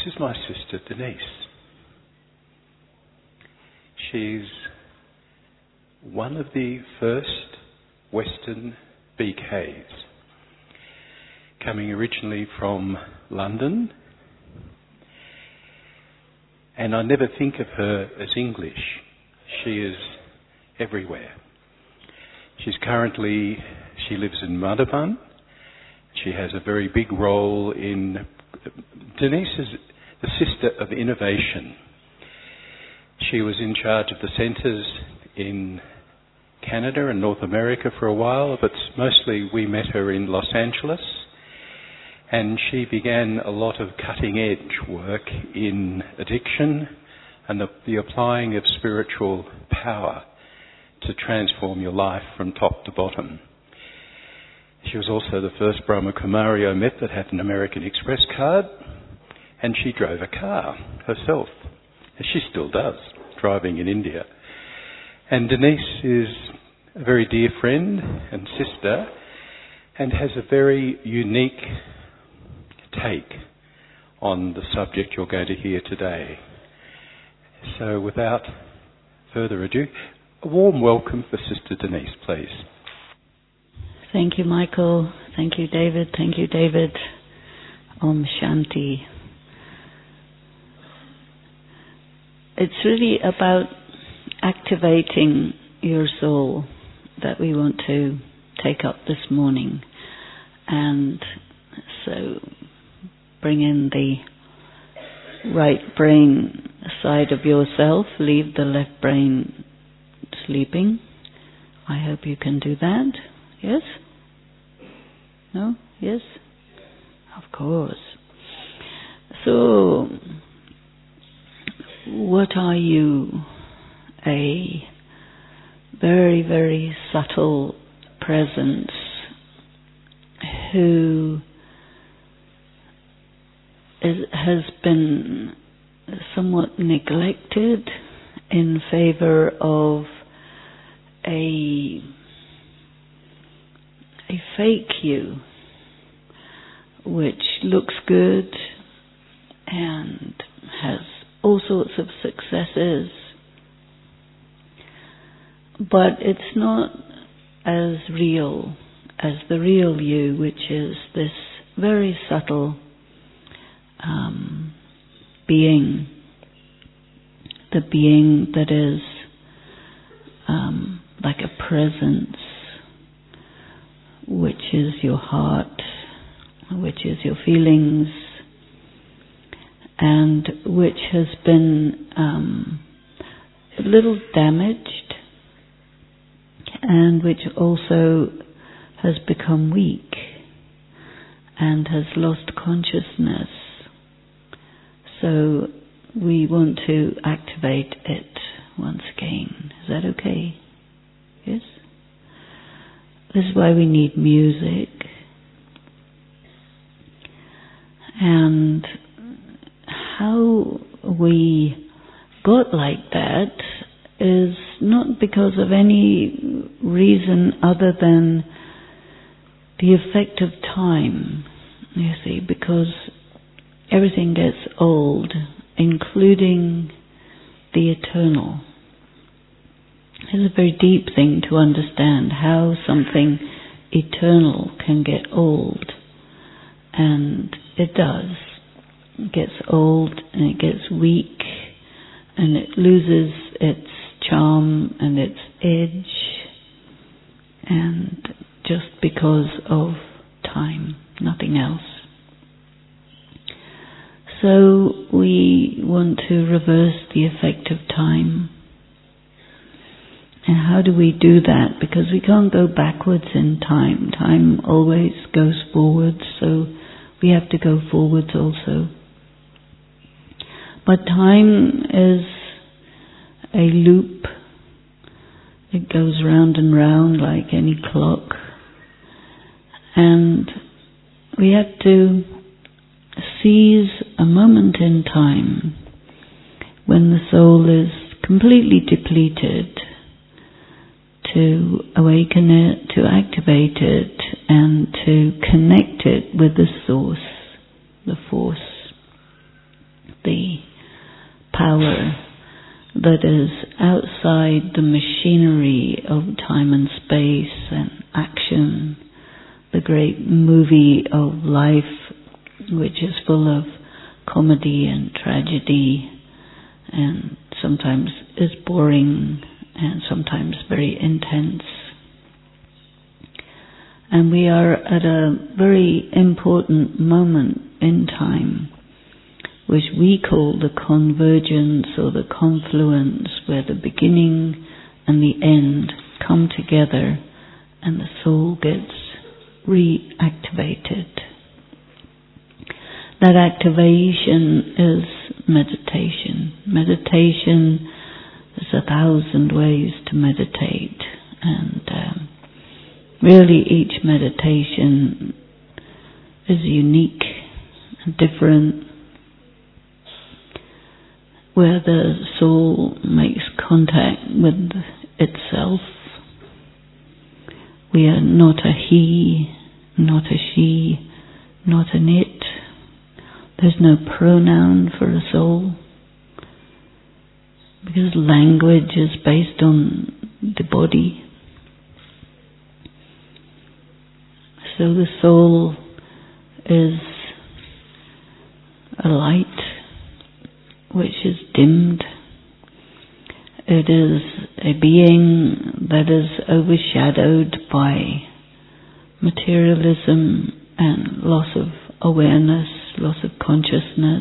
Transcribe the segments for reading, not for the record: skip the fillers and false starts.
is my sister Denise. She's one of the first Western BKs, coming originally from London, and I never think of her as English. She is everywhere. She lives in Madhavan. She has a very big role in... Denise is the sister of innovation. She was in charge of the centres in Canada and North America for a while, but mostly we met her in Los Angeles, and she began a lot of cutting-edge work in addiction and the applying of spiritual power to transform your life from top to bottom. She was also the first Brahma Kumari I met that had an American Express card, and she drove a car herself, as she still does, driving in India. And Denise is a very dear friend and sister, and has a very unique take on the subject you're going to hear today. So without further ado, a warm welcome for Sister Denise, please. Thank you, Michael. Thank you, David. Thank you, David. Om Shanti. It's really about activating your soul that we want to take up this morning. And so bring in the right brain side of yourself. Leave the left brain sleeping. I hope you can do that. Yes? No? Yes? Of course. So, what are you? A very, very subtle presence who has been somewhat neglected in favor of a fake you, which looks good and has all sorts of successes, but it's not as real as the real you, which is this very subtle being, the being that is like a presence, which is your heart, which is your feelings, and which has been a little damaged, and which also has become weak and has lost consciousness. So we want to activate it once again. Is that okay? Yes? This is why we need music. And how we got like that is not because of any reason other than the effect of time, you see, because everything gets old, including the eternal. It's a very deep thing to understand how something eternal can get old. And it does. It gets old and it gets weak and it loses its charm and its edge, and just because of time, nothing else. So we want to reverse the effect of time. And how do we do that? Because we can't go backwards in time. Time always goes forwards, so we have to go forwards also. But time is a loop. It goes round and round like any clock. And we have to seize a moment in time when the soul is completely depleted, to awaken it, to activate it, and to connect it with the source, the force. the power that is outside the machinery of time and space and action, the great movie of life, which is full of comedy and tragedy, and sometimes is boring and sometimes very intense. And we are at a very important moment in time, which we call the convergence or the confluence, where the beginning and the end come together and the soul gets reactivated. That activation is meditation. Meditation, there's 1,000 ways to meditate, and really each meditation is unique and different, where the soul makes contact with itself. We are not a he, not a she, not an it. There's no pronoun for a soul, because language is based on the body. So the soul is a light which is dimmed. It is a being that is overshadowed by materialism and loss of awareness, loss of consciousness,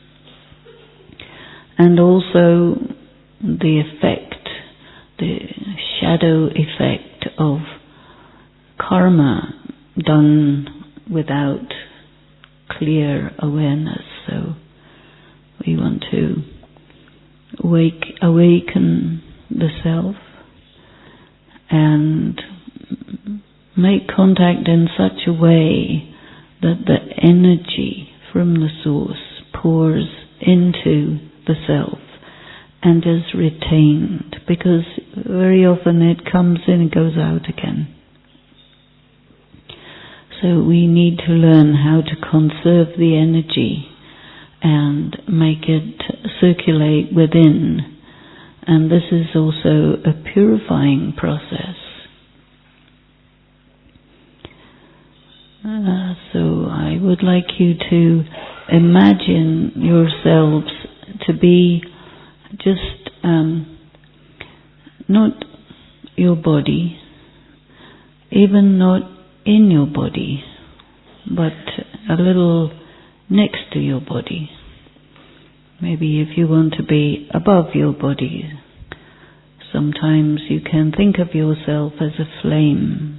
and also the effect, the shadow effect of karma done without clear awareness. So we want to awaken the self and make contact in such a way that the energy from the source pours into the self and is retained, because very often it comes in and goes out again. So we need to learn how to conserve the energy and make it circulate within. And this is also a purifying process. So I would like you to imagine yourselves to be just not your body, even not in your body, but a little next to your body. Maybe if you want to be above your body, sometimes you can think of yourself as a flame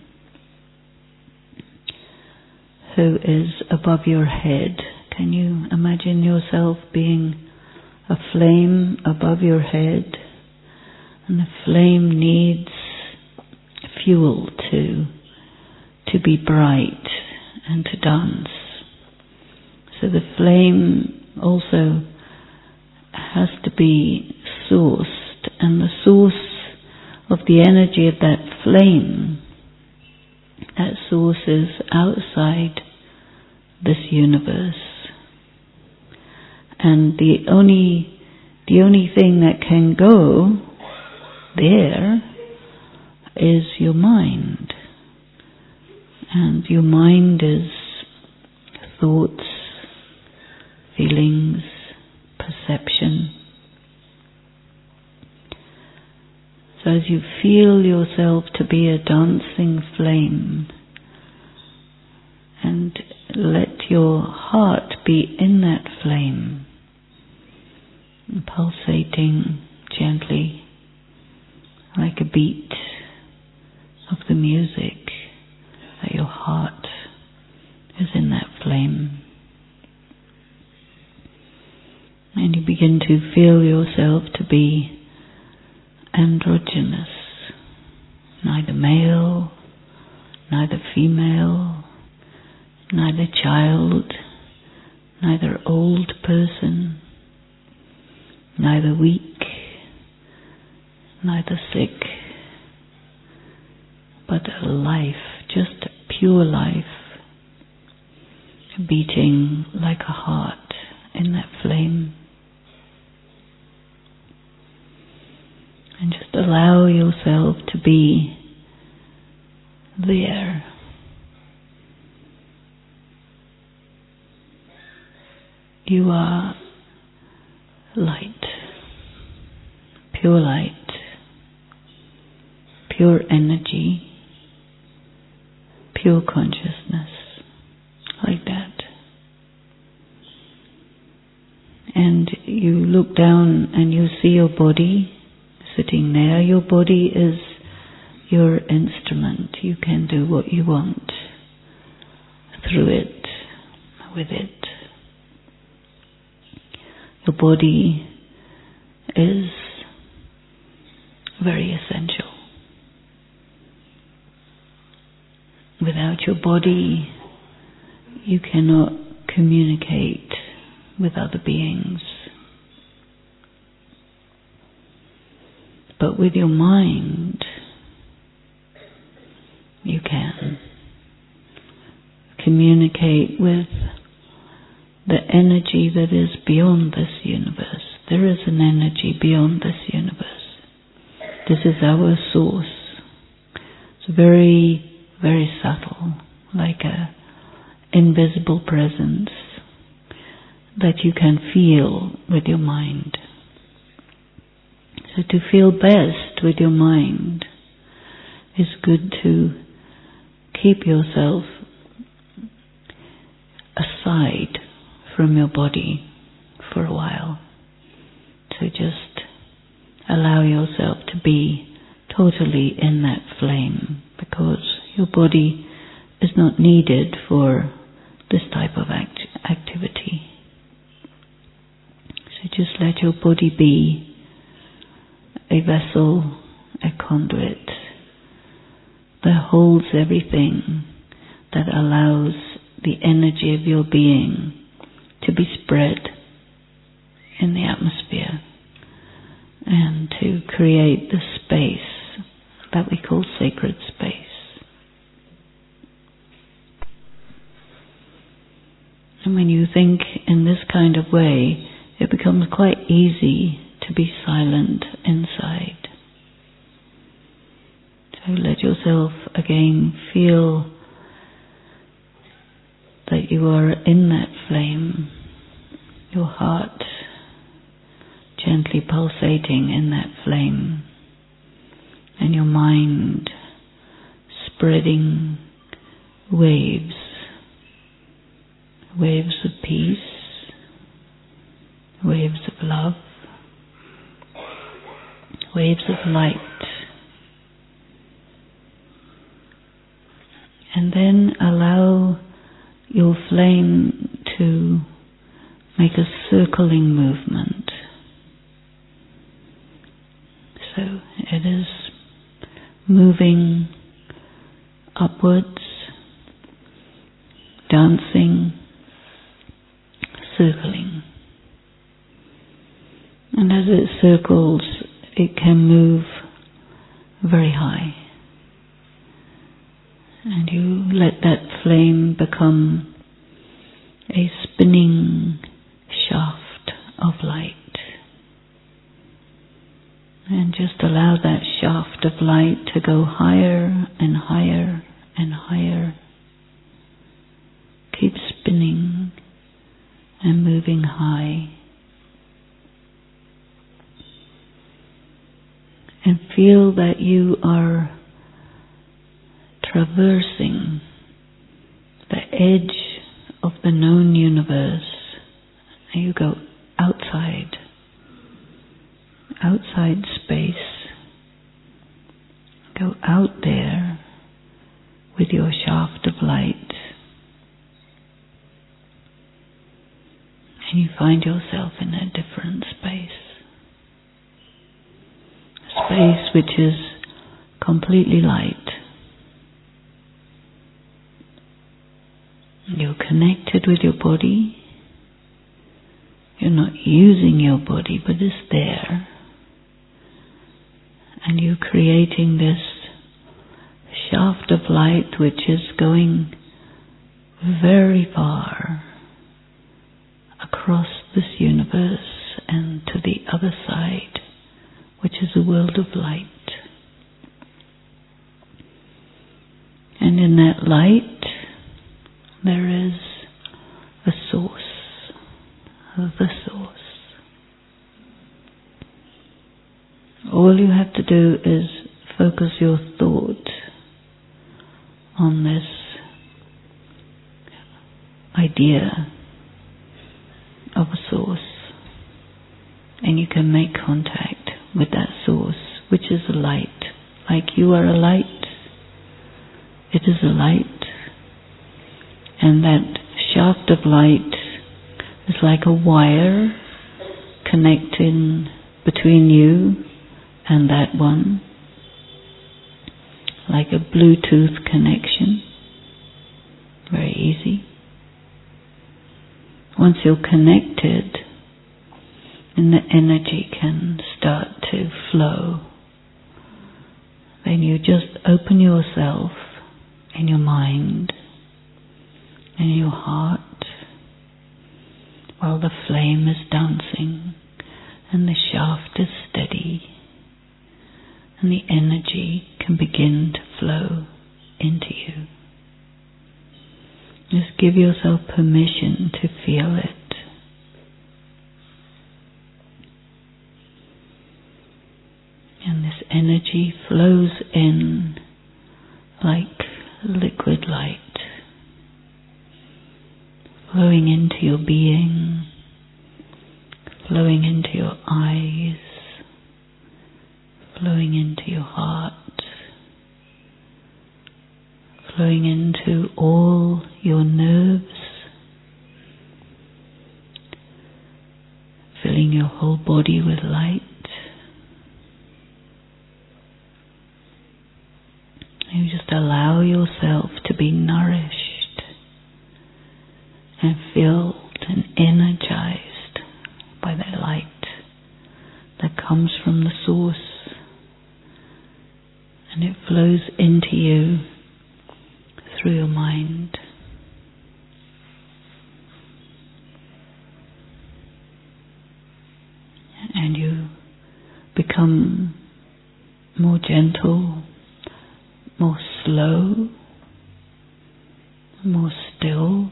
who is above your head. Can you imagine yourself being a flame above your head? And the flame needs fuel to be bright and to dance. So the flame also has to be sourced, and the source of the energy of that flame, that source is outside this universe. And the only thing that can go there is your mind. And your mind is thoughts, feelings, perception. So as you feel yourself to be a dancing flame, and let your heart be in that flame, pulsating gently like a beat of the music, that your heart is in that flame. And you begin to feel yourself to be androgynous, neither male, neither female, neither child, neither old person, neither weak, neither sick, but a life, just a pure life, beating like a heart in that flame. yourself to be there. You are light, pure light, pure energy, pure consciousness, like that. And you look down and you see your body sitting there. Your body is your instrument. You can do what you want through it, with it. Your body is very essential. Without your body, you cannot communicate with other beings. But with your mind, you can communicate with the energy that is beyond this universe. There is an energy beyond this universe. This is our source. It's very, very subtle, like an invisible presence that you can feel with your mind. So to feel best with your mind, it's good to keep yourself aside from your body for a while. So just allow yourself to be totally in that flame, because your body is not needed for this type of activity. So just let your body be a vessel, a conduit that holds everything, that allows the energy of your being to be spread in the atmosphere and to create the space that we call sacred space. And when you think in this kind of way, it becomes quite easy to be silent inside. So let yourself again feel that you are in that flame, your heart gently pulsating in that flame, and your mind spreading waves of peace, waves of love, waves of light. And then allow your flame to make a circling movement. So it is moving upwards, dancing, circling. And as it circles, it can move very high. And you let that flame become a spinning shaft of light. And just allow that shaft of light to go higher and higher and higher. Keep spinning and moving high. And feel that you are traversing the edge of the known universe. And you go outside space. Go out there with your shaft of light. And you find yourself in a different space. A space which is completely light. You're connected with your body. You're not using your body, but it's there. And you're creating this shaft of light which is going very far across this universe and to the other side, which is a world of light. the source. All you have to do is focus your thought on this idea of a source, and you can make contact with that source, which is a light. Like you are a light, it is a light, and that shaft of light is like a wire connecting between you and that one, like a Bluetooth connection. Very easy. Once you're connected, and the energy can start to flow, then you just open yourself in your mind and your heart while the flame is dancing and the shaft is steady, and the energy can begin to flow into you. Just give yourself permission to feel it. And this energy flows in like liquid light, flowing into your being, flowing into your eyes, flowing into your heart, flowing into all your nerves, filling your whole body with light. You just allow yourself to be nourished and filled and energized by that light that comes from the source, and it flows into you through your mind. And you become more gentle, more slow, more still.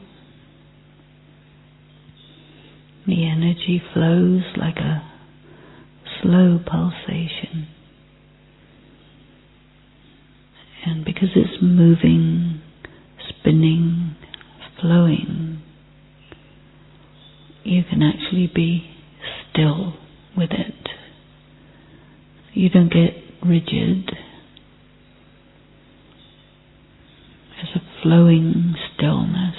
The energy flows like a slow pulsation. And because it's moving, spinning, flowing, you can actually be still with it. You don't get rigid. There's a flowing stillness.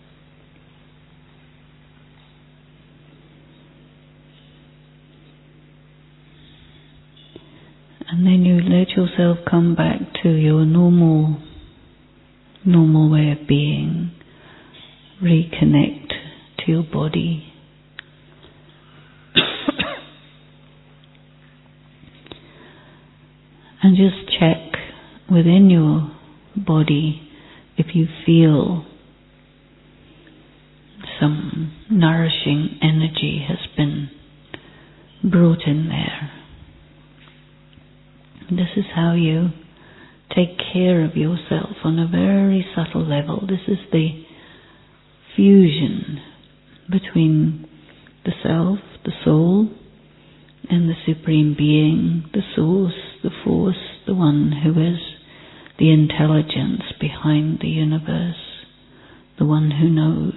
And then you let yourself come back to your normal way of being. Reconnect to your body. And just check within your body if you feel some nourishing energy has been brought in there. This is how you take care of yourself on a very subtle level. This is the fusion between the self, the soul, and the Supreme Being, the source, the force, the one who is the intelligence behind the universe, the one who knows,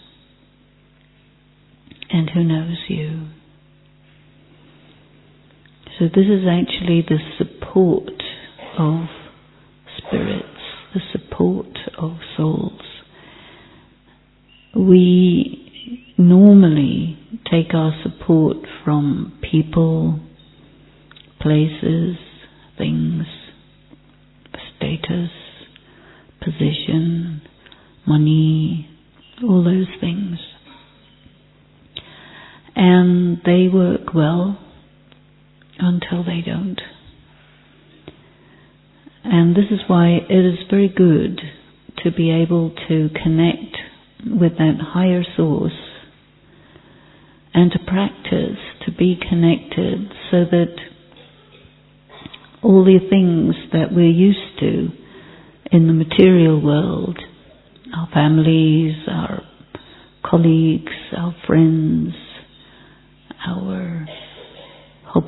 and who knows you. So this is actually the support of spirits, the support of souls. We normally take our support from people, places, things, status, position, money, all those things. And they work well until they don't. And this is why it is very good to be able to connect with that higher source and to practice to be connected so that all the things that we're used to in the material world, our families, our colleagues, our friends,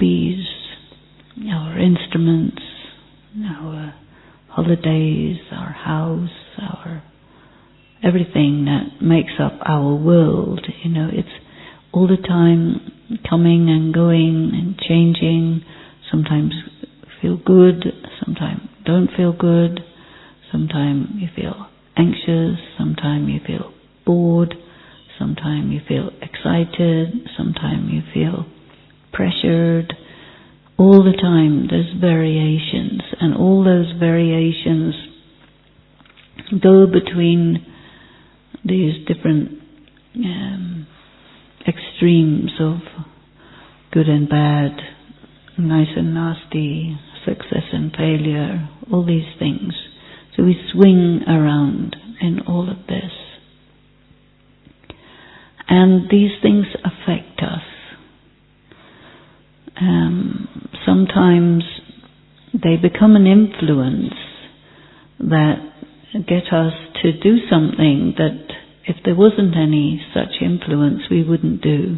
hobbies, our instruments, our holidays, our house, our everything that makes up our world. It's all the time coming and going and changing. Sometimes feel good, sometimes don't feel good, sometimes you feel anxious, sometimes you feel bored, sometimes you feel excited, sometimes you feel pressured. All the time there's variations, and all those variations go between these different extremes of good and bad, nice and nasty, success and failure, all these things. So we swing around in all of this. And these things affect us. Sometimes they become an influence that get us to do something that if there wasn't any such influence we wouldn't do.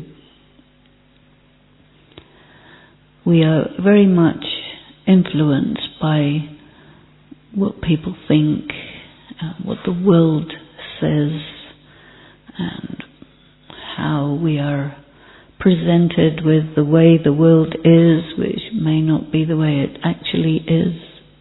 We are very much influenced by what people think, what the world says, and how we are presented with the way the world is, which may not be the way it actually is.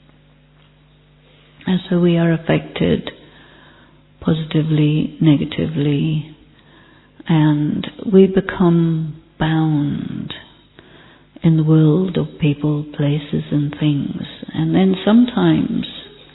And so we are affected positively, negatively, and we become bound in the world of people, places and things. And then sometimes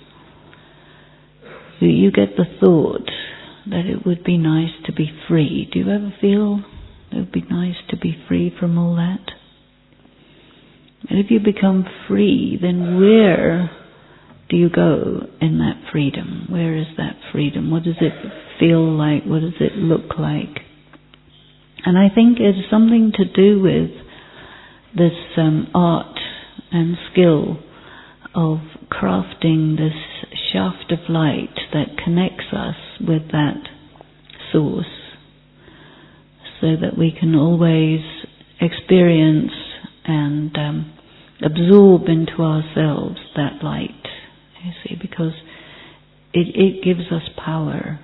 you get the thought that it would be nice to be free. Do you ever feel it would be nice to be free from all that? And if you become free, then where do you go in that freedom? Where is that freedom? What does it feel like? What does it look like? And I think it's something to do with this art and skill of crafting this shaft of light that connects us with that source, so that we can always experience and absorb into ourselves that light, you see, because it gives us power.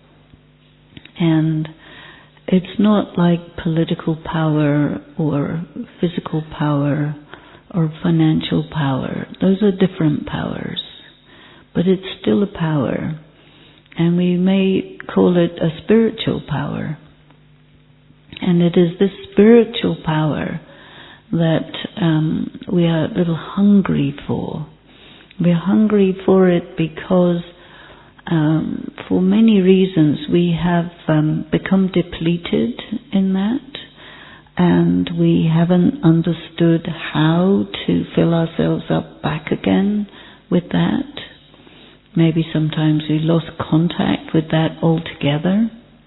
And it's not like political power or physical power or financial power. Those are different powers. But it's still a power. And we may call it a spiritual power. And it is this spiritual power that we are a little hungry for. We are hungry for it because for many reasons we have become depleted in that, and we haven't understood how to fill ourselves up back again with that. Maybe sometimes we lost contact with that altogether,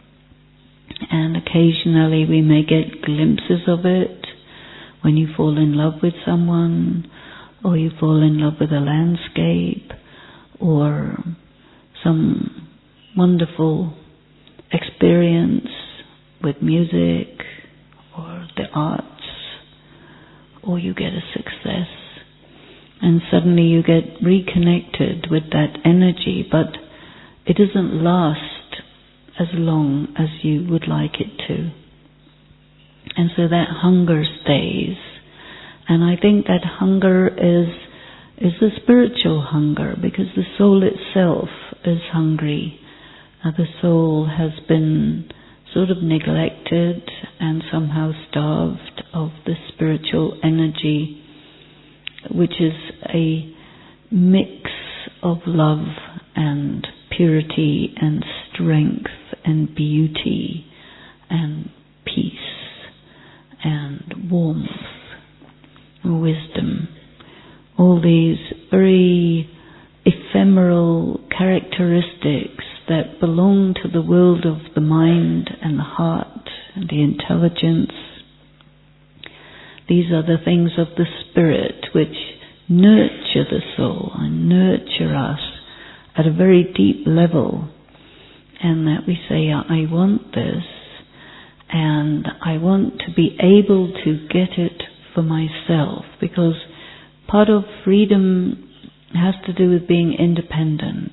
and occasionally we may get glimpses of it when you fall in love with someone, or you fall in love with a landscape, or some wonderful experience with music or the arts, or you get a success and suddenly you get reconnected with that energy, but it doesn't last as long as you would like it to. And so that hunger stays. And I think that hunger is the spiritual hunger, because the soul itself is hungry. The soul has been sort of neglected and somehow starved of the spiritual energy, which is a mix of love and purity and strength and beauty and peace and warmth and wisdom. All these very ephemeral characteristics that belong to the world of the mind and the heart and the intelligence. These are the things of the spirit which nurture the soul and nurture us at a very deep level, and that we say, I want this, and I want to be able to get it for myself, because part of freedom has to do with being independent.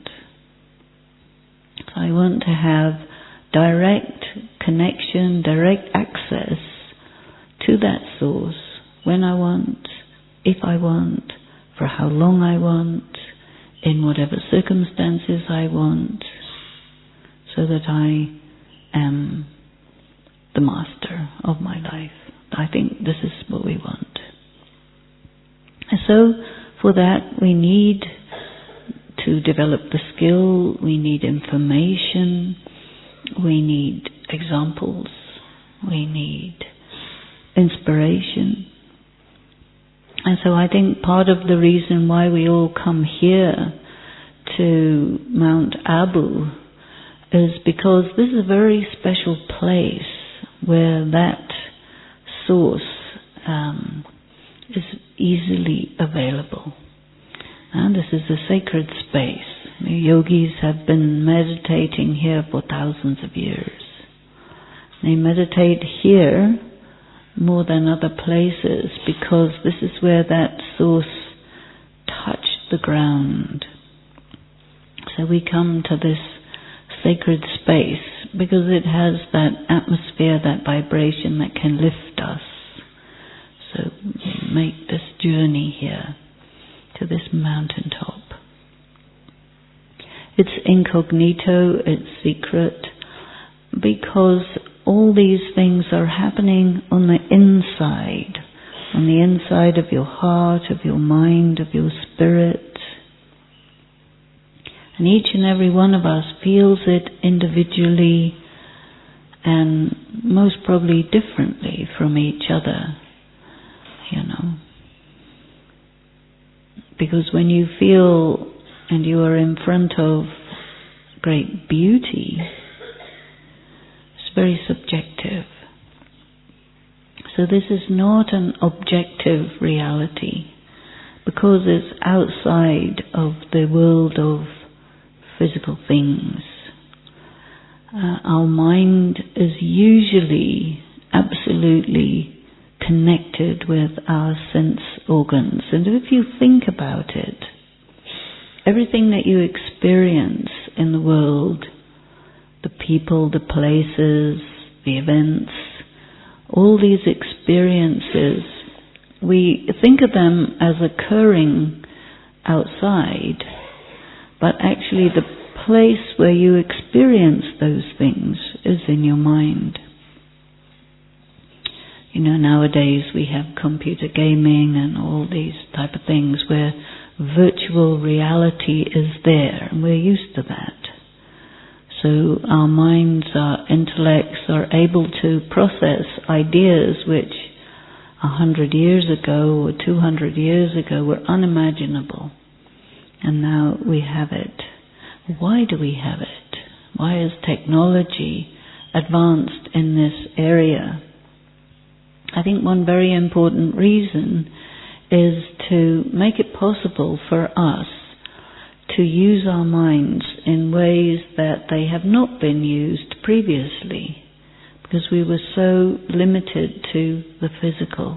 So I want to have direct connection, direct access to that source when I want, if I want, for how long I want, in whatever circumstances I want, so that I am the master of my life. I think this is what we want. And so for that we need to develop the skill, we need information, we need examples, we need inspiration. And so I think part of the reason why we all come here to Mount Abu is because this is a very special place where that source is easily available. And this is a sacred space. The yogis have been meditating here for thousands of years. They meditate here more than other places because this is where that source touched the ground. So we come to this sacred space because it has that atmosphere, that vibration that can lift us. So we make this journey here to this mountaintop. It's incognito, it's secret, because all these things are happening on the inside of your heart, of your mind, of your spirit. And each and every one of us feels it individually and most probably differently from each other, Because when you feel and you are in front of great beauty, it's very subjective. So this is not an objective reality because it's outside of the world of physical things. Our mind is usually absolutely connected with our sense organs. And if you think about it, everything that you experience in the world, the people, the places, the events, all these experiences, we think of them as occurring outside, but actually the place where you experience those things is in your mind. Nowadays we have computer gaming and all these type of things where virtual reality is there, and we're used to that. So our minds, our intellects are able to process ideas which 100 years ago or 200 years ago were unimaginable. And now we have it. Why do we have it? Why is technology advanced in this area? I think one very important reason is to make it possible for us to use our minds in ways that they have not been used previously, because we were so limited to the physical,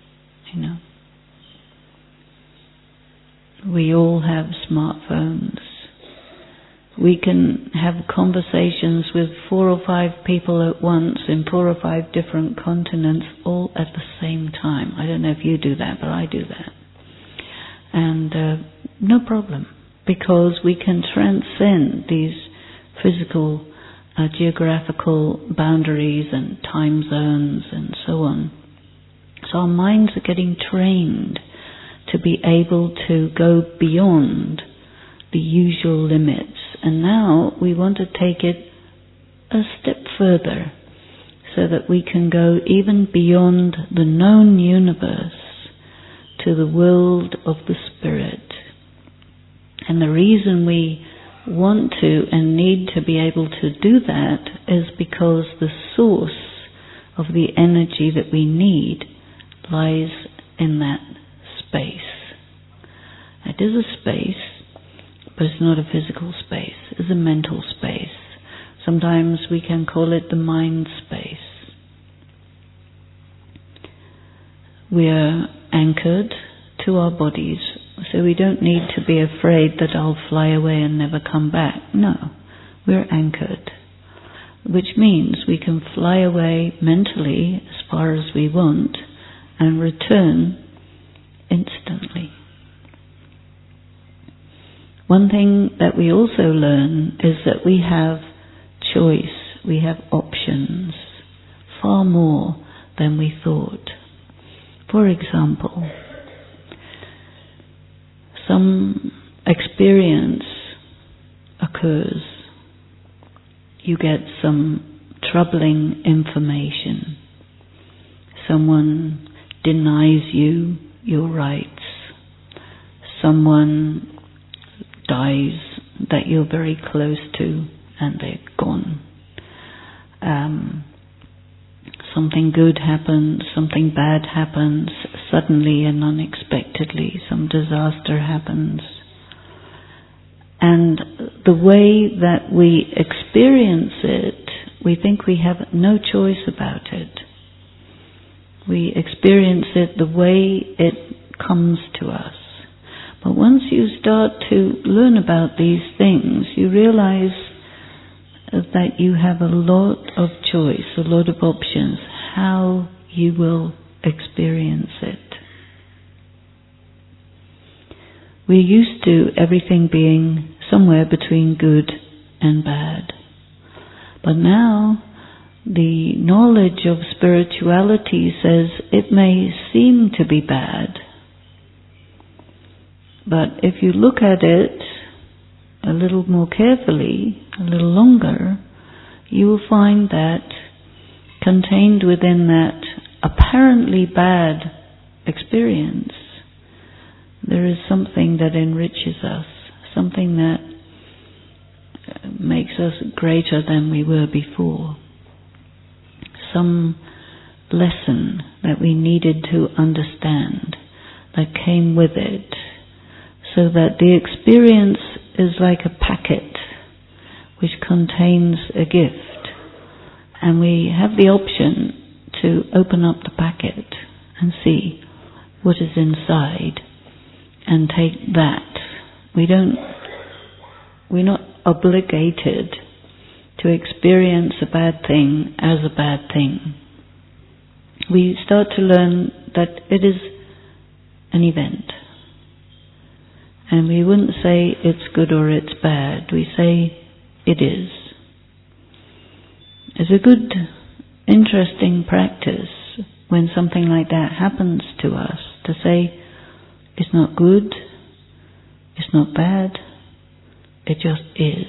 We all have smartphones. We can have conversations with 4 or 5 people at once in 4 or 5 different continents all at the same time. I don't know if you do that, but I do that. And no problem, because we can transcend these physical, geographical boundaries and time zones and so on. So our minds are getting trained to be able to go beyond the usual limits. And now we want to take it a step further so that we can go even beyond the known universe to the world of the spirit. And the reason we want to and need to be able to do that is because the source of the energy that we need lies in that space. It is a space, but it's not a physical space. It's a mental space. Sometimes we can call it the mind space. we're anchored to our bodies, so we don't need to be afraid that I'll fly away and never come back. No, we're anchored, which means we can fly away mentally as far as we want and return instantly. One thing that we also learn is that we have choice, we have options, far more than we thought. For example, some experience occurs. You get some troubling information. Someone denies you your rights. Someone dies that you're very close to and they're gone. Something good happens, something bad happens, suddenly and unexpectedly, some disaster happens. And the way that we experience it, we think we have no choice about it. We experience it the way it comes to us. But once you start to learn about these things, you realize that you have a lot of choice, a lot of options, how you will experience it. We're used to everything being somewhere between good and bad. But now, the knowledge of spirituality says it may seem to be bad, but if you look at it a little more carefully, a little longer, you will find that contained within that apparently bad experience, there is something that enriches us, something that makes us greater than we were before. Some lesson that we needed to understand that came with it, so that the experience is like a packet which contains a gift, and we have the option to open up the packet and see what is inside and take that. We're not obligated to experience a bad thing as a bad thing. We start to learn that it is an event. And we wouldn't say it's good or it's bad. We say it is. It's a good, interesting practice when something like that happens to us, to say it's not good, it's not bad, it just is.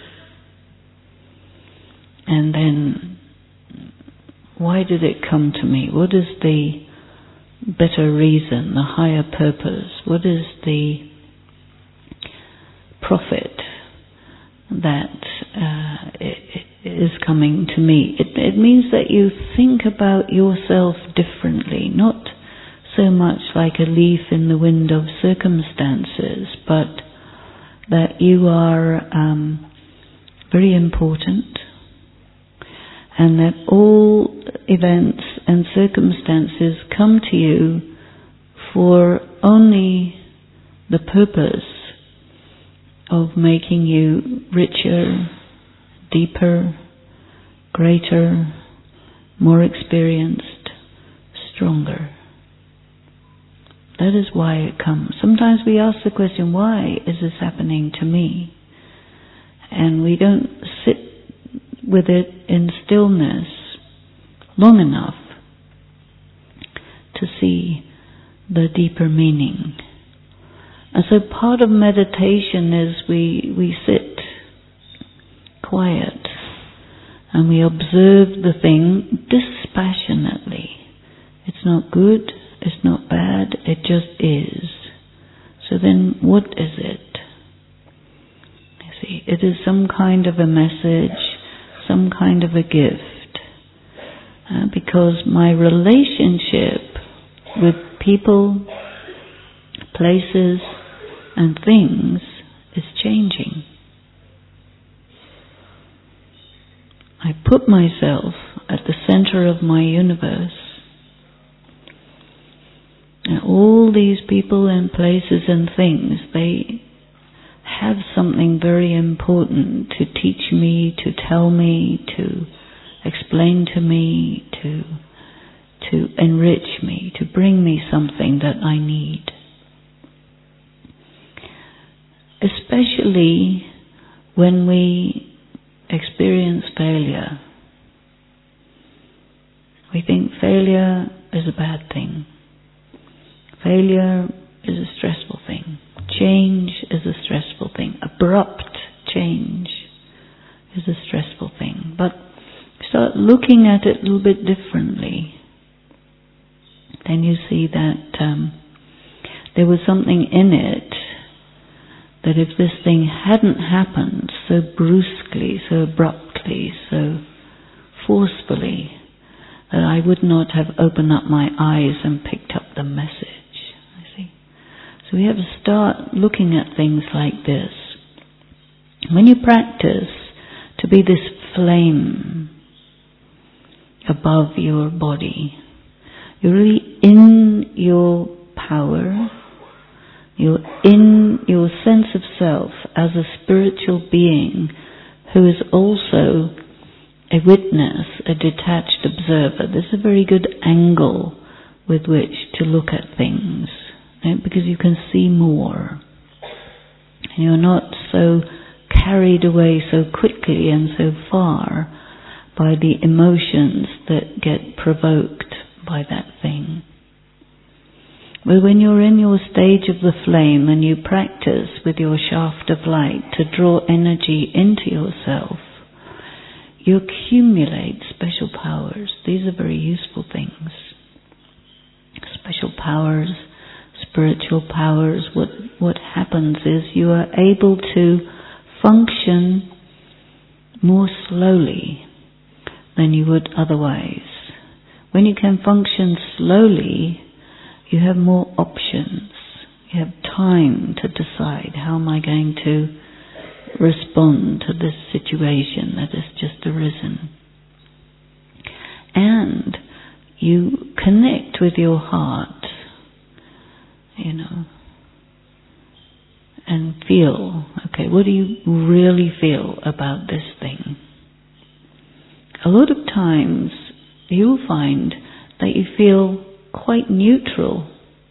And then, why did it come to me? What is the better reason, the higher purpose? What is the profit that is coming to me? It means that you think about yourself differently, not so much like a leaf in the wind of circumstances, but that you are very important, and that all events and circumstances come to you for only the purpose of making you richer, deeper, greater, more experienced, stronger. That is why it comes. Sometimes we ask the question, why is this happening to me? And we don't sit with it in stillness long enough to see the deeper meaning. And so part of meditation is we sit quiet and we observe the thing dispassionately. It's not good, it's not bad, it just is. So then what is it? You see, it is some kind of a message, some kind of a gift. Because my relationship with people, places, and things is changing. I put myself at the center of my universe, all these people and places and things, they have something very important to teach me, to tell me, to explain to me, to enrich me, to bring me something that I need. Especially when we experience failure. We think failure is a bad thing. Failure is a stressful thing. Change is a stressful thing. Abrupt change is a stressful thing. But start looking at it a little bit differently. Then you see that there was something in it that if this thing hadn't happened so brusquely, so abruptly, so forcefully, that I would not have opened up my eyes and picked up the message. So we have to start looking at things like this. When you practice to be this flame above your body, you're really in your power, you're in your sense of self as a spiritual being who is also a witness, a detached observer. This is a very good angle with which to look at things. Right? Because you can see more. And you're not so carried away so quickly and so far by the emotions that get provoked by that thing. But when you're in your stage of the flame and you practice with your shaft of light to draw energy into yourself, you accumulate special powers. These are very useful things. Special powers, spiritual powers. What happens is you are able to function more slowly than you would otherwise. When you can function slowly, you have more options. You have time to decide, how am I going to respond to this situation that has just arisen. And you connect with your heart, and feel, okay, what do you really feel about this thing? A lot of times you'll find that you feel quite neutral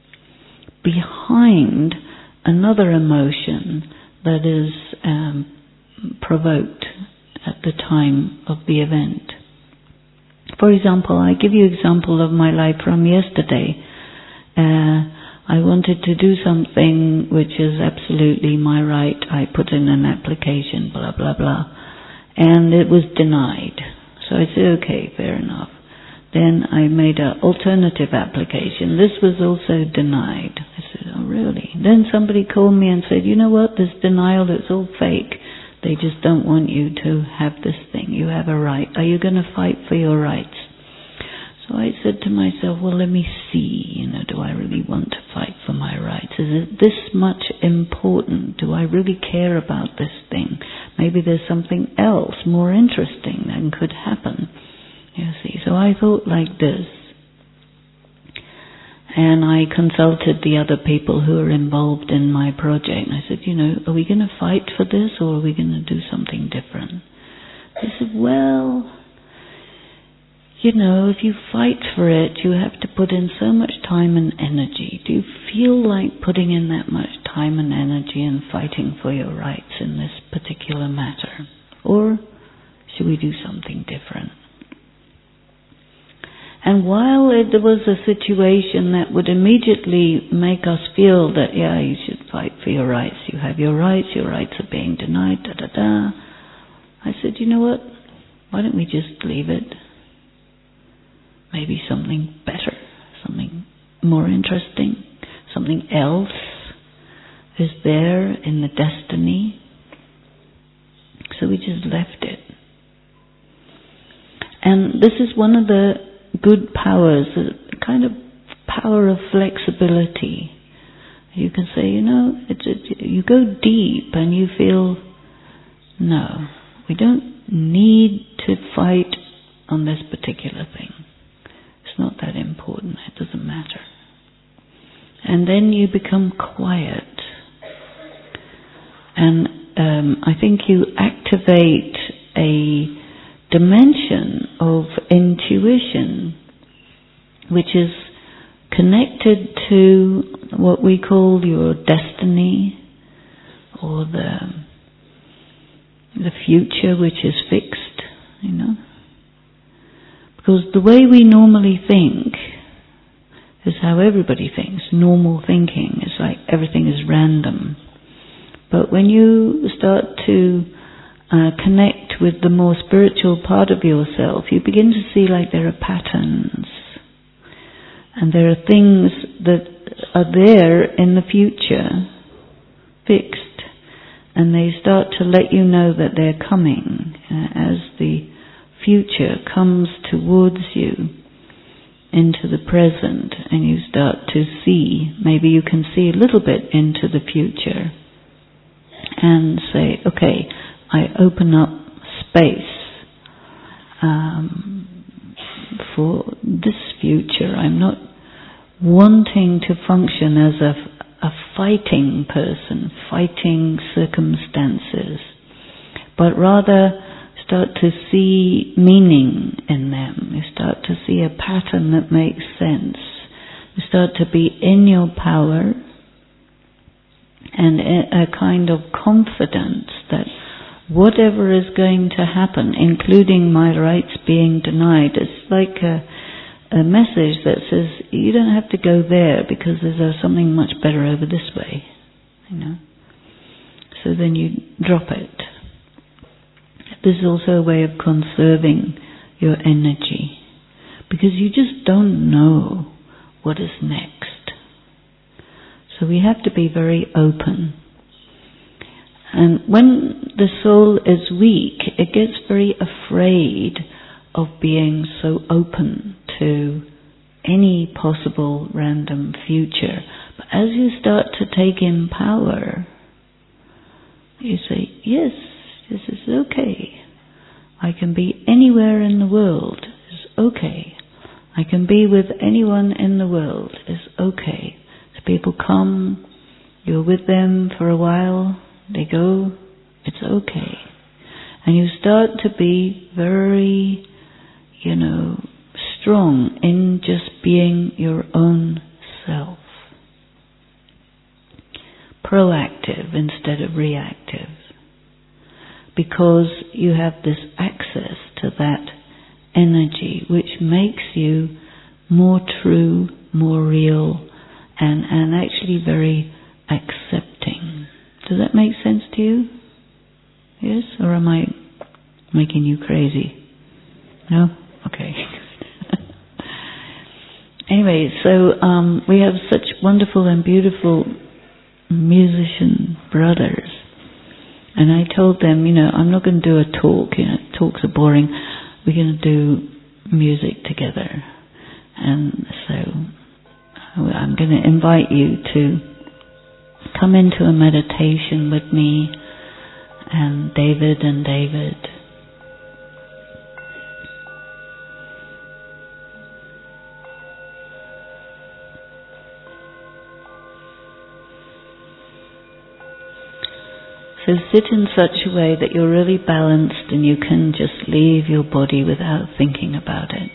behind another emotion that is provoked at the time of the event. For example, I give you an example of my life from yesterday. I wanted to do something which is absolutely my right. I put in an application, blah, blah, blah. And it was denied. So I said, okay, fair enough. Then I made an alternative application. This was also denied. I said, oh really? Then somebody called me and said, you know what, this denial is all fake. They just don't want you to have this thing. You have a right. Are you going to fight for your rights? So I said to myself, well, let me see, do I really want to fight for my rights? Is it this much important? Do I really care about this thing? Maybe there's something else more interesting that could happen. You see, so I thought like this. And I consulted the other people who are involved in my project. And I said, are we going to fight for this or are we going to do something different? They said, well, if you fight for it, you have to put in so much time and energy. Do you feel like putting in that much time and energy and fighting for your rights in this particular matter? Or should we do something different? And while there was a situation that would immediately make us feel that, yeah, you should fight for your rights, you have your rights are being denied, I said, you know what, why don't we just leave it? Maybe something better, something more interesting, something else is there in the destiny. So we just left it. And this is one of the good powers, a kind of power of flexibility. You can say, you go deep and you feel, no, we don't need to fight on this particular thing. It's not that important, it doesn't matter. and then you become quiet. And I think you activate a dimension of intuition which is connected to what we call your destiny, or the future which is fixed, you know. Because the way we normally think is how everybody thinks. Normal thinking is like everything is random. But when you start to connect with the more spiritual part of yourself, you begin to see like there are patterns. And there are things that are there in the future, fixed. And they start to let you know that they're coming as the future comes towards you into the present, and you start to see, maybe you can see a little bit into the future and say, okay, I open up space for this future. I'm not wanting to function as a fighting person, fighting circumstances, but rather start to see meaning in them. You start to see a pattern that makes sense. You start to be in your power and a kind of confidence that whatever is going to happen, including my rights being denied, it's like a message that says, you don't have to go there because there's something much better over this way, you know. So then you drop it. This is also a way of conserving your energy, because you just don't know what is next. So we have to be very open. And when the soul is weak, it gets very afraid of being so open to any possible random future. But as you start to take in power, you say, yes, this is okay. I can be anywhere in the world. It's okay. I can be with anyone in the world. It's okay. So people come, you're with them for a while, they go, it's okay. And you start to be very, strong in just being your own self. Proactive instead of reactive. Because you have this access to that energy which makes you more true, more real, and actually very accepting. Does that make sense to you? Yes? Or am I making you crazy? No? Okay. Anyway, so we have such wonderful and beautiful musician brothers. And I told them, I'm not going to do a talk. Talks are boring. We're going to do music together. And so I'm going to invite you to come into a meditation with me and David. So sit in such a way that you're really balanced and you can just leave your body without thinking about it.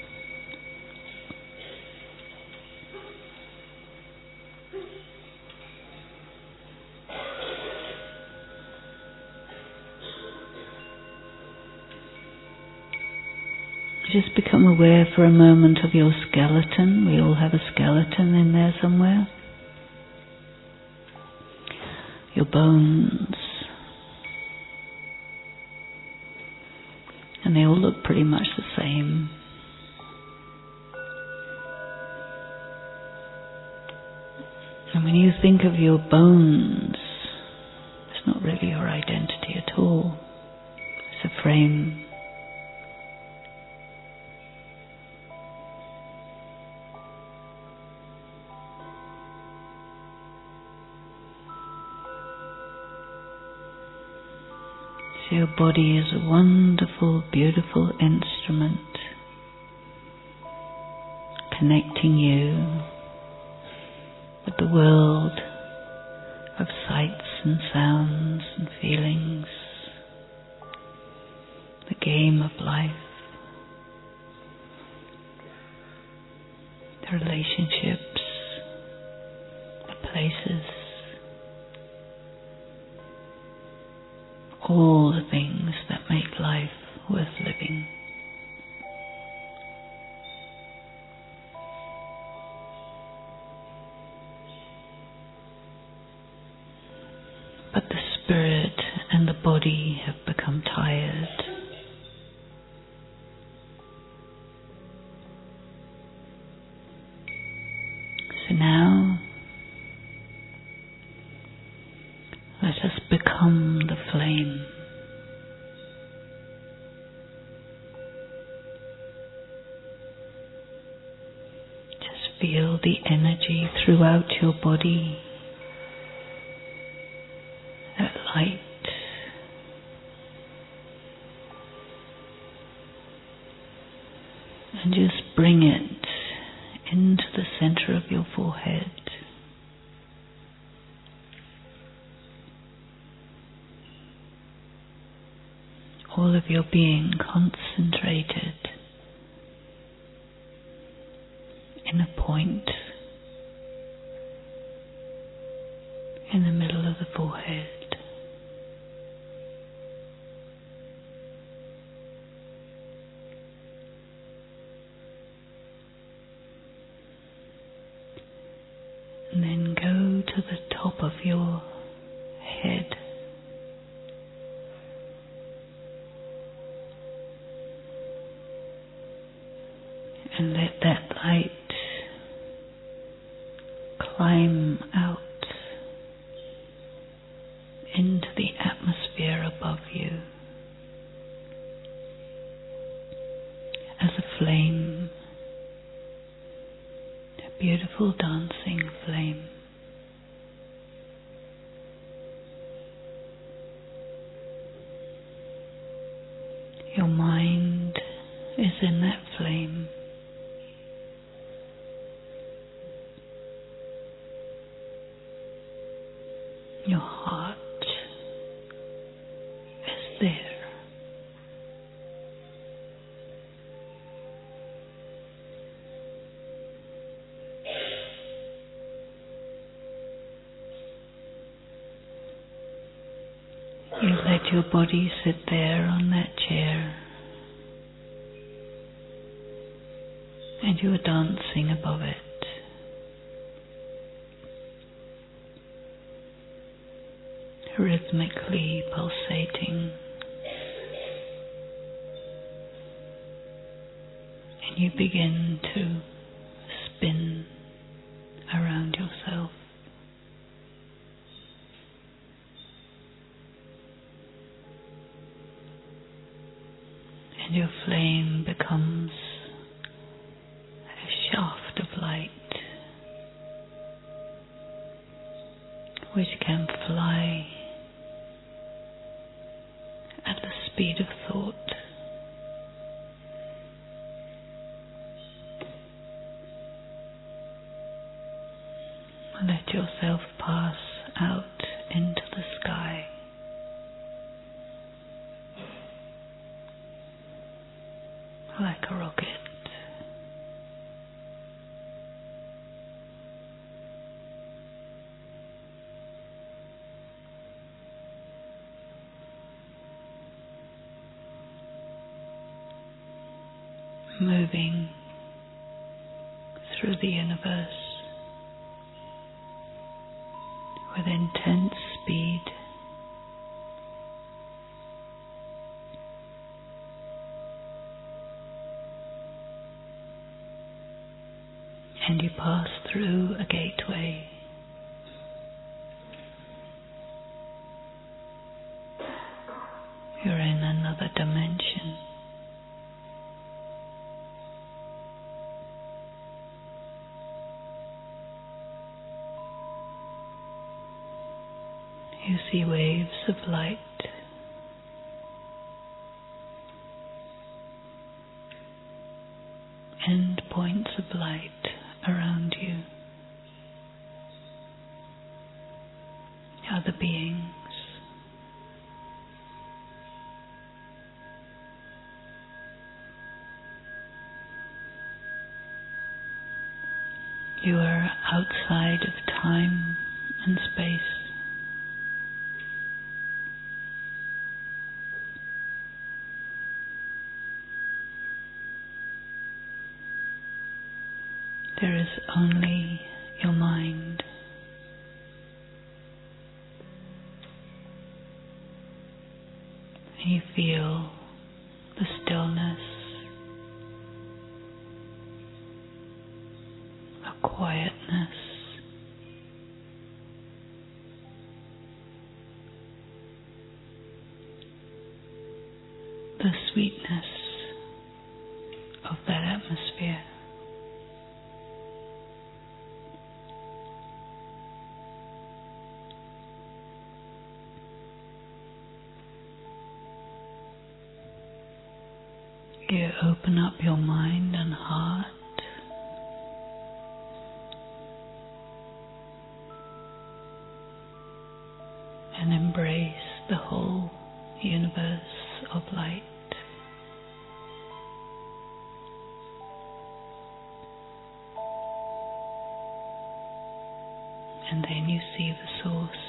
Just become aware for a moment of your skeleton. We all have a skeleton in there somewhere. Your bones. And they all look pretty much the same. And when you think of your bones, it's not really your identity at all. It's a frame. So your body is a wonderful, beautiful instrument connecting you with the world of sights and sounds and feelings, the game of life, the relationships, the places, all the things that make life worth living. But the spirit and the body have become tired. So now, let us become the flame. Just feel the energy throughout your body. That light. And just bring it into the center of your forehead. All of your being concentrated in a point in the middle of the forehead. And then go to the top of your head. And let that light climb out into the atmosphere above you as a flame. Beautiful dancing flame. Your mind is in that flame. Your heart is there. You let your body sit there on that chair, and you are dancing above it. Rhythmically pulsating, and you begin to spin around yourself. And your flame becomes a shaft of light which can fly at the speed of thought. Let yourself pass out into the sky. Like a rocket. Moving through the universe with intense speed. And you pass through a gateway. You're in another dimension. You see waves of light. End points of light around you. other beings. You are outside of time and space. There is only your mind. And you feel the stillness, the quietness, the sweetness of that atmosphere. You open up your mind and heart and embrace the whole universe of light. And then you see the source,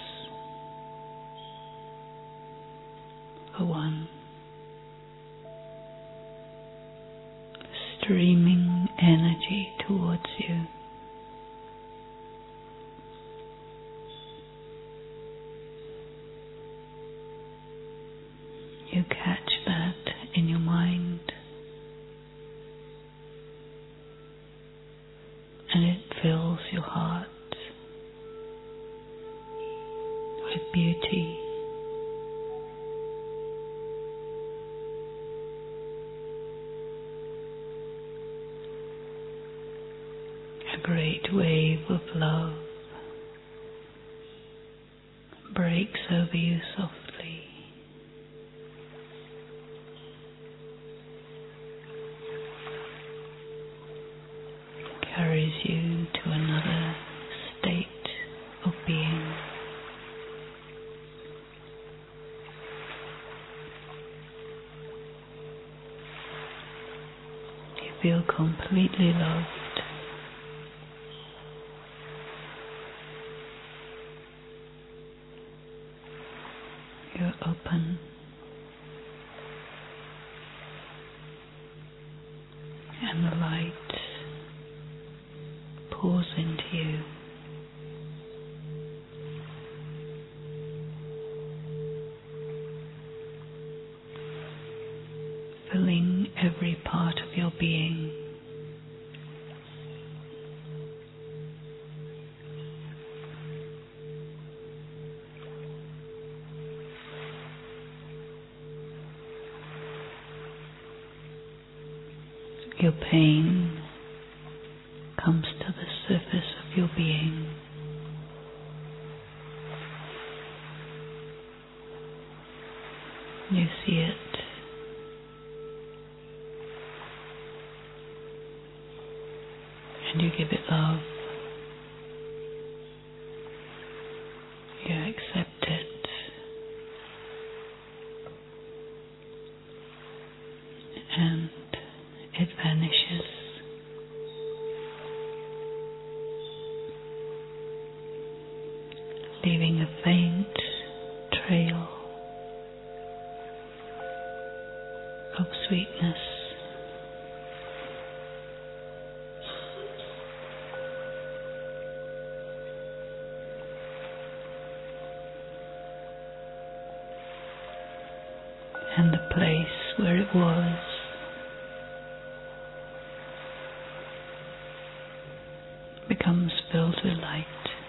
the one, streaming energy towards you. You catch that in your mind, and it fills your heart with beauty, a great wave of love breaks over you softly. Carries you to another state of being. You feel completely loved. You're open. And the light pours into you. Filling every part of your being. Your pain comes to the surface of your being. You see it. And you give it love. You accept it. And it vanishes. Leaving a faint trail of sweetness. And the place where it was becomes filled with light.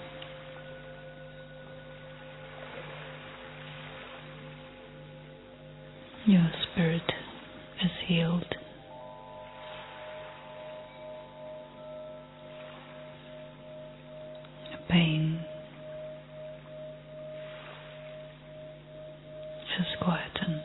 Your spirit is healed. Pain is quietened.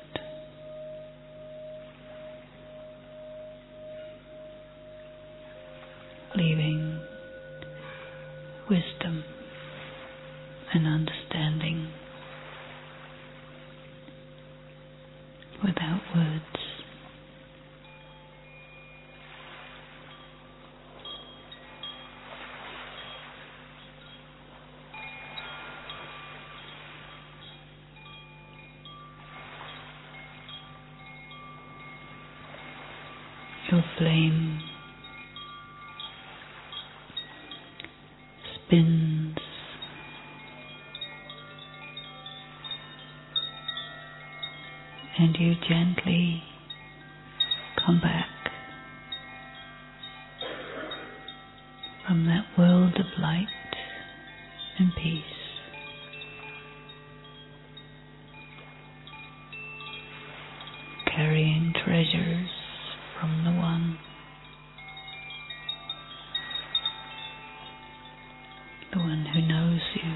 Leaving wisdom and understanding your flame spins and you gently come back from that world of light and peace. Carrying treasures from the One, the One who knows you,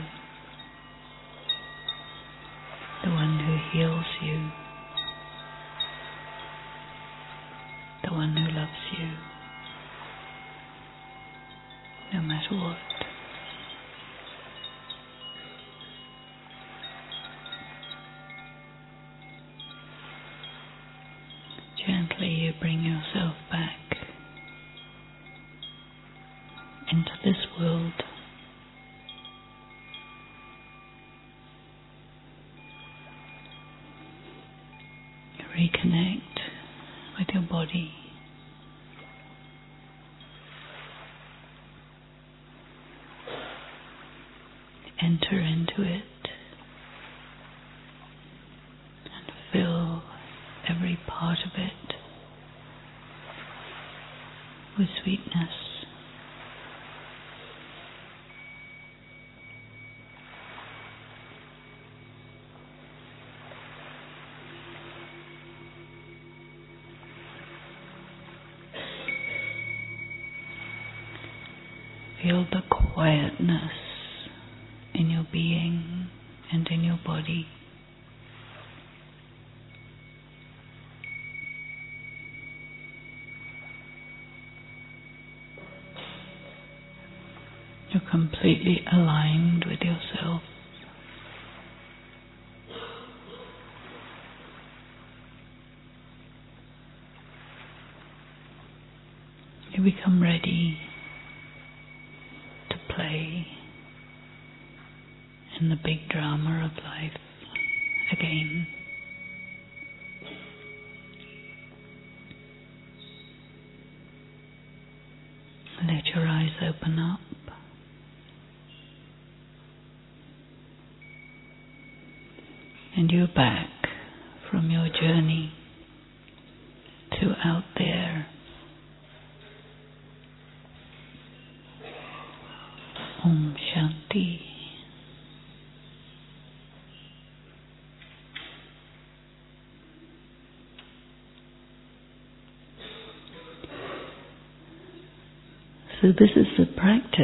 the One who heals you, the One who loves you, no matter what. Gently you bring yourself back into this world. Reconnect with your body. Enter into it and fill every part of it with sweetness. Feel the quietness in your being and in your body. You're completely aligned with yourself. You become ready to play in the big drama of life again. Let your eyes open up. And you're back from your journey to out there. Om Shanti. So this is a practice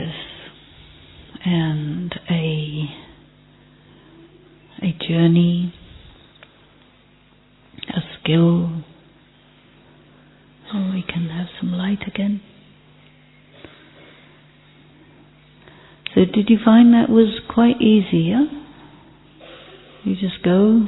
and a journey, a skill. Oh, we can have some light again. So did you find that was quite easy, yeah? You just go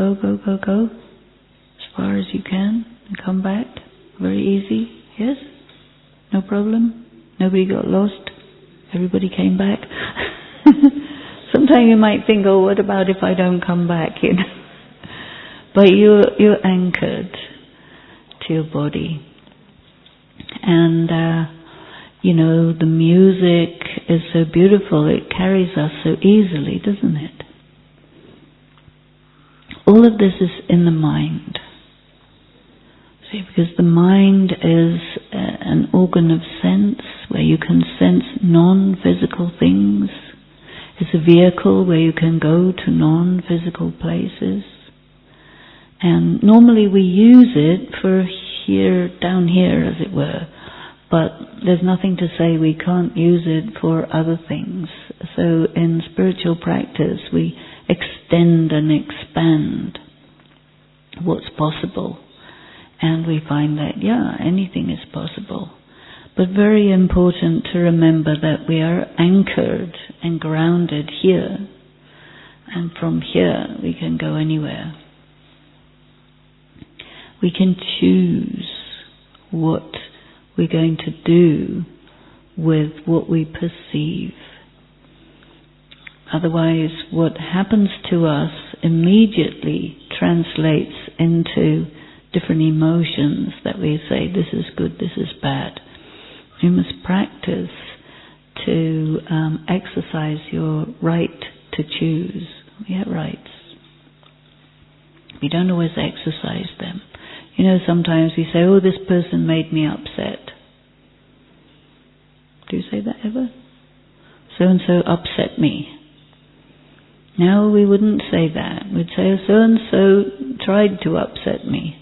as far as you can and come back. Very easy, yes? No problem? Nobody got lost? Everybody came back? Sometimes you might think, oh, what about if I don't come back, you know? But you're anchored to your body. And, the music is so beautiful, it carries us so easily, doesn't it? All of this is in the mind. See, because the mind is an organ of sense, where you can sense non-physical things. It's a vehicle where you can go to non-physical places. And normally we use it for down here, as it were. But there's nothing to say we can't use it for other things. So in spiritual practice, we extend and expand what's possible. And we find that, anything is possible. But very important to remember that we are anchored and grounded here. And from here, we can go anywhere. We can choose what we're going to do with what we perceive. Otherwise, what happens to us immediately translates into different emotions that we say, this is good, this is bad. You must practice to exercise your right to choose. We have rights. We don't always exercise them. You know, sometimes we say, oh, this person made me upset. Do you say that ever? So-and-so upset me. No, we wouldn't say that. We'd say, oh, so-and-so tried to upset me.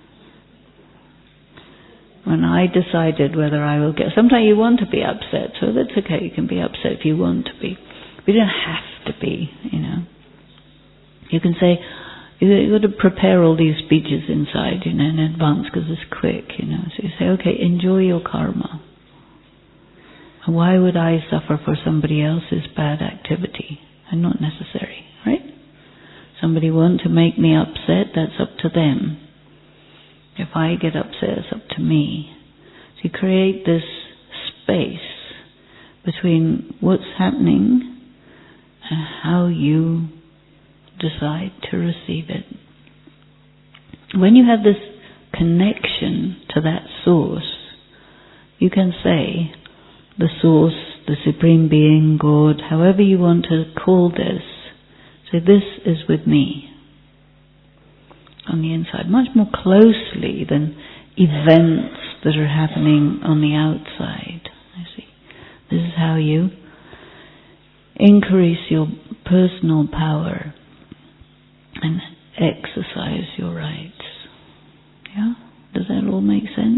When I decided whether I will get... Sometimes you want to be upset, so that's okay. You can be upset if you want to be. But you don't have to be, you know. You can say, you've got to prepare all these speeches inside, you know, in advance because it's quick, you know. So you say, okay, enjoy your karma. Why would I suffer for somebody else's bad activity? And not necessary, right? Somebody want to make me upset, that's up to them. If I get upset, it's up to me. So you create this space between what's happening and how you decide to receive it. When you have this connection to that source, you can say, the source, the Supreme Being, God, however you want to call this, say, this is with me. On the inside, much more closely than events that are happening on the outside. I see. This is how you increase your personal power and exercise your rights. Yeah? Does that all make sense?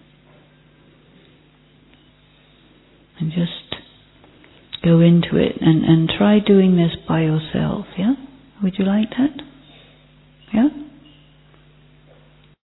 And just go into it and try doing this by yourself, yeah? Would you like that? Yeah?